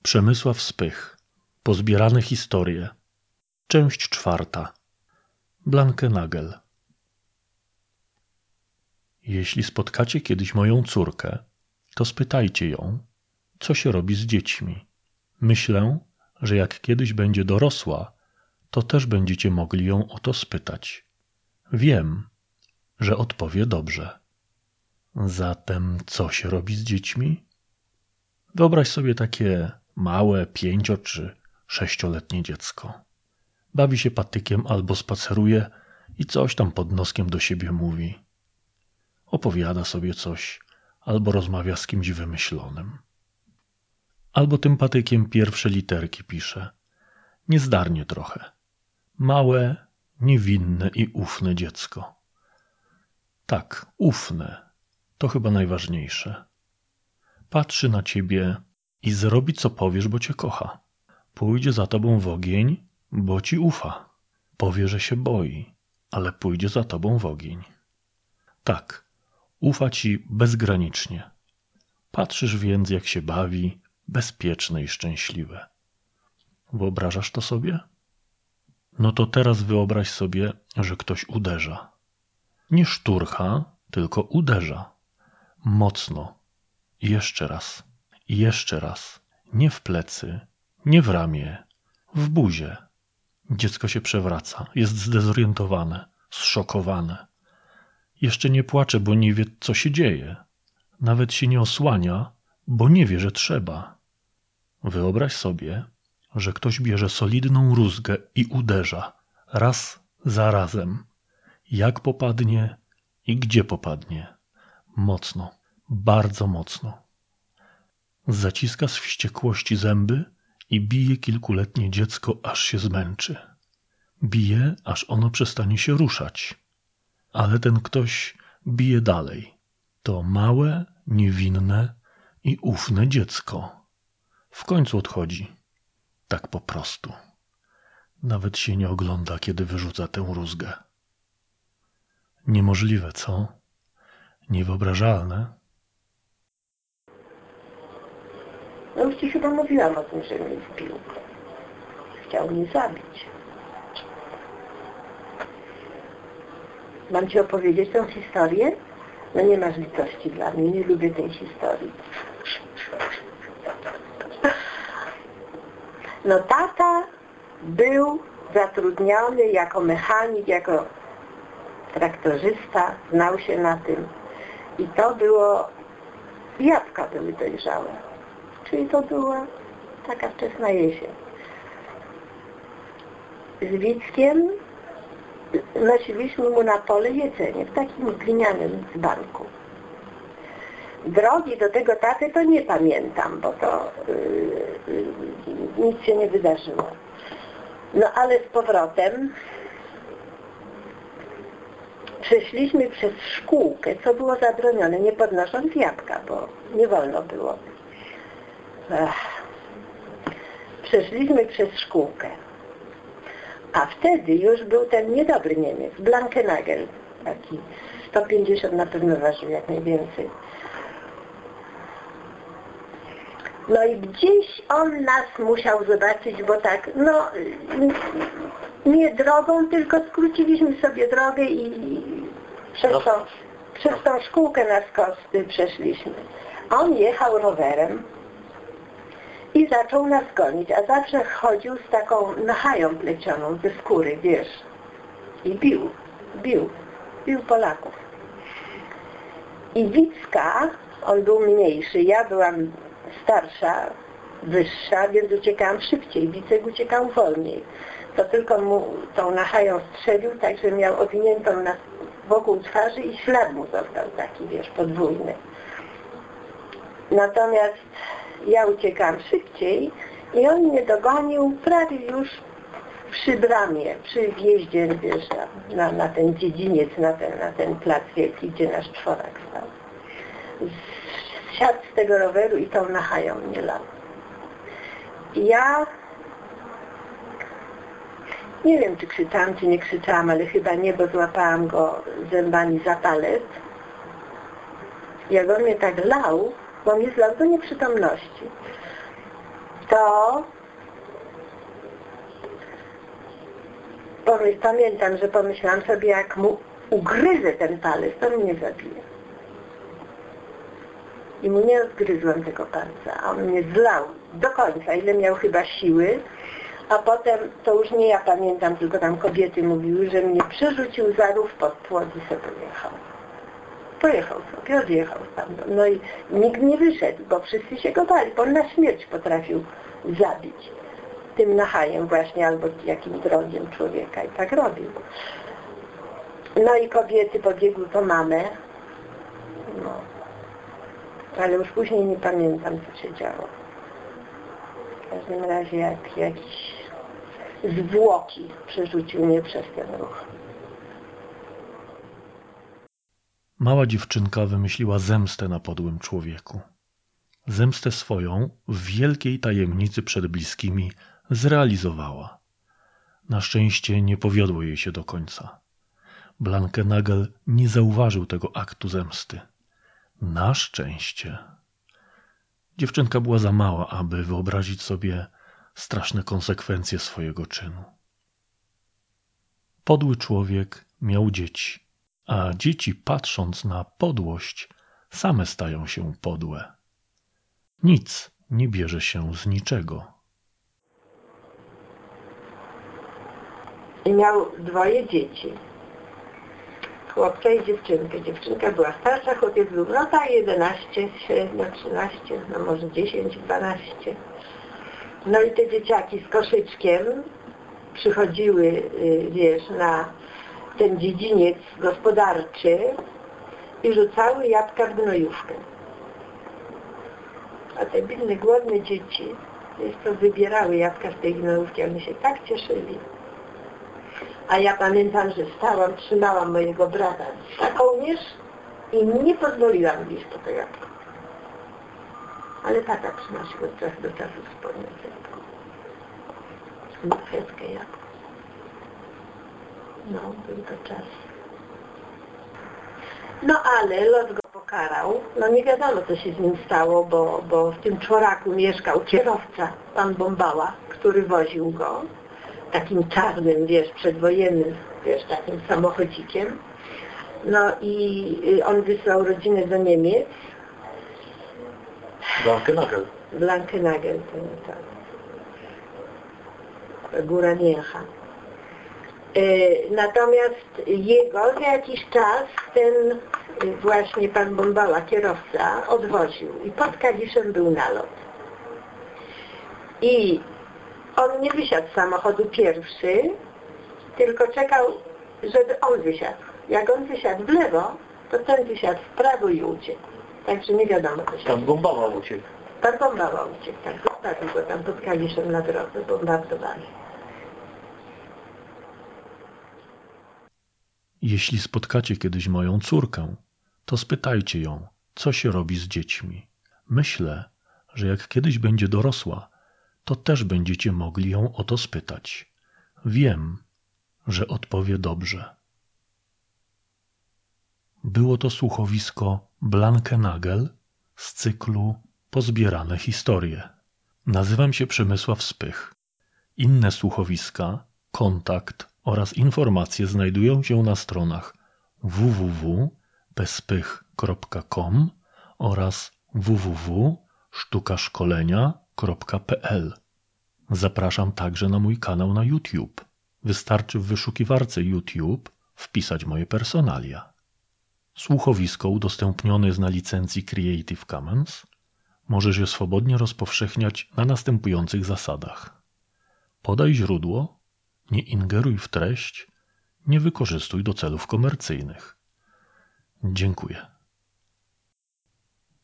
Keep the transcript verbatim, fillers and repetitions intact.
Przemysław Spych. Pozbierane historie. Część czwarta. Blankenagel. Jeśli spotkacie kiedyś moją córkę, to spytajcie ją, co się robi z dziećmi. Myślę, że jak kiedyś będzie dorosła, to też będziecie mogli ją o to spytać. Wiem, że odpowie dobrze. Zatem co się robi z dziećmi? Wyobraź sobie takie małe, pięcio czy sześcioletnie dziecko. Bawi się patykiem albo spaceruje i coś tam pod noskiem do siebie mówi. Opowiada sobie coś albo rozmawia z kimś wymyślonym. Albo tym patykiem pierwsze literki pisze. Niezdarnie trochę. Małe, niewinne i ufne dziecko. Tak, ufne. To chyba najważniejsze. Patrzy na ciebie i zrobi, co powiesz, bo cię kocha. Pójdzie za tobą w ogień, bo ci ufa. Powie, że się boi, ale pójdzie za tobą w ogień. Tak, ufa ci bezgranicznie. Patrzysz więc, jak się bawi, bezpieczne i szczęśliwe. Wyobrażasz to sobie? No to teraz wyobraź sobie, że ktoś uderza. Nie szturcha, tylko uderza. Mocno. Jeszcze raz. I jeszcze raz. Nie w plecy, nie w ramię, w buzię. Dziecko się przewraca, jest zdezorientowane, zszokowane. Jeszcze nie płacze, bo nie wie, co się dzieje. Nawet się nie osłania, bo nie wie, że trzeba. Wyobraź sobie, że ktoś bierze solidną rózgę i uderza, raz za razem. Jak popadnie i gdzie popadnie. Mocno, bardzo mocno. Zaciska z wściekłości zęby i bije kilkuletnie dziecko, aż się zmęczy. Bije, aż ono przestanie się ruszać. Ale ten ktoś bije dalej. To małe, niewinne i ufne dziecko. W końcu odchodzi. Tak po prostu. Nawet się nie ogląda, kiedy wyrzuca tę rózgę. Niemożliwe, co? Niewyobrażalne? No już ci chyba mówiłam o tym, że mnie zbił. Chciał mnie zabić. Mam ci opowiedzieć tę historię? No nie masz litości dla mnie, nie lubię tej historii. No tata był zatrudniony jako mechanik, jako traktorzysta, znał się na tym. I to było, jabłka były dojrzałe. Czyli to była taka wczesna jesień. Z Wickiem nosiliśmy mu na pole jedzenie w takim glinianym dzbanku. Drogi do tego taty to nie pamiętam, bo to yy, yy, nic się nie wydarzyło. No ale z powrotem przeszliśmy przez szkółkę, co było zabronione, nie podnosząc jabłka, bo nie wolno było. Ech. Przeszliśmy przez szkółkę. A wtedy już był ten niedobry Niemiec, Blankenagel, taki sto pięćdziesiąt na pewno ważył, jak najwięcej. No i gdzieś on nas musiał zobaczyć, bo tak, no nie drogą, tylko skróciliśmy sobie drogę i przez tą, przez tą szkółkę na skosty przeszliśmy. On jechał rowerem i zaczął nas gonić, a zawsze chodził z taką nachają plecioną ze skóry, wiesz. I bił, bił, bił Polaków. I Wicka, on był mniejszy, ja byłam starsza, wyższa, więc uciekałam szybciej, Wicek uciekał wolniej. To tylko mu tą nachają strzelił, tak że miał owiniętą na, wokół twarzy i ślad mu został taki, wiesz, podwójny. Natomiast ja uciekałam szybciej i on mnie dogonił prawie już przy bramie, przy wjeździe, wiesz, na, na, na ten dziedziniec, na ten, na ten plac wielki, gdzie nasz czworak stał. Zsiadł z tego roweru i tą nachają mnie lał. I ja nie wiem, czy krzyczałam, czy nie krzyczałam, ale chyba nie, bo złapałam go zębami za palec. Jak on mnie tak lał, bo mnie zlał do nieprzytomności. to pamiętam, że pomyślałam sobie, jak mu ugryzę ten palec, to mnie zabije. I mu nie odgryzłam tego palca, a on mnie zlał do końca, ile miał chyba siły, a potem, to już nie ja pamiętam, tylko tam kobiety mówiły, że mnie przerzucił za rów pod płot i sobie pojechał. Pojechał sobie, odjechał stamtąd. No i nikt nie wyszedł, bo wszyscy się go bali, bo on na śmierć potrafił zabić. Tym nachajem właśnie, albo jakimś drogiem człowieka i tak robił. No i kobiety pobiegły po mamę. No. Ale już później nie pamiętam, co się działo. W każdym razie jak jakieś zwłoki przerzucił mnie przez ten ruch. Mała dziewczynka wymyśliła zemstę na podłym człowieku. Zemstę swoją w wielkiej tajemnicy przed bliskimi zrealizowała. Na szczęście nie powiodło jej się do końca. Blankenagel nie zauważył tego aktu zemsty. Na szczęście. Dziewczynka była za mała, aby wyobrazić sobie straszne konsekwencje swojego czynu. Podły człowiek miał dzieci, a dzieci, patrząc na podłość, same stają się podłe. Nic nie bierze się z niczego. I miał dwoje dzieci. Chłopca i dziewczynkę. Dziewczynka była starsza, chłopiec był no tak jedenaście, średnio trzynaście, no może dziesięć, dwanaście. No i te dzieciaki z koszyczkiem przychodziły, wiesz, na ten dziedziniec gospodarczy i rzucały jabłka w gnojówkę. A te biedne, głodne dzieci, wiesz, to wybierały jabłka z tej gnojówki, one się tak cieszyli. A ja pamiętam, że stałam, trzymałam mojego brata za kołnierz i nie pozwoliłam gdzieś po to jabłko. Ale tata przynosił od czasu do czasu spodnie jabłko. Niemieckie jabłko. No, były to czasy. No ale los go pokarał. No nie wiadomo, co się z nim stało, bo, bo w tym czworaku mieszkał kierowca, pan Bombała, który woził go. Takim czarnym, wiesz, przedwojennym, wiesz, takim samochodzikiem. No i on wysłał rodzinę do Niemiec. Blankenagel. Blankenagel, to tak. Góra Niecha. Natomiast jego za jakiś czas ten właśnie pan Bombała, kierowca, odwoził i pod Kaliszem był nalot. I on nie wysiadł z samochodu pierwszy, tylko czekał, żeby on wysiadł. Jak on wysiadł w lewo, to ten wysiadł w prawo i uciekł. Także nie wiadomo, co się Tam Bombała uciekł. Pan Bombała uciekł, tak. Zostawił go tam pod Kaliszem na drodze, bombardowali. Jeśli spotkacie kiedyś moją córkę, to spytajcie ją, co się robi z dziećmi. Myślę, że jak kiedyś będzie dorosła, to też będziecie mogli ją o to spytać. Wiem, że odpowie dobrze. Było to słuchowisko Blankenagel z cyklu Pozbierane historie. Nazywam się Przemysław Spych. Inne słuchowiska, kontakt oraz informacje znajdują się na stronach w w w kropka bezpych kropka com oraz w w w kropka sztukaszkolenia kropka p l. Zapraszam także na mój kanał na YouTube. Wystarczy w wyszukiwarce YouTube wpisać moje personalia. Słuchowisko udostępnione jest na licencji Creative Commons. Możesz je swobodnie rozpowszechniać na następujących zasadach. Podaj źródło, nie ingeruj w treść, nie wykorzystuj do celów komercyjnych. Dziękuję.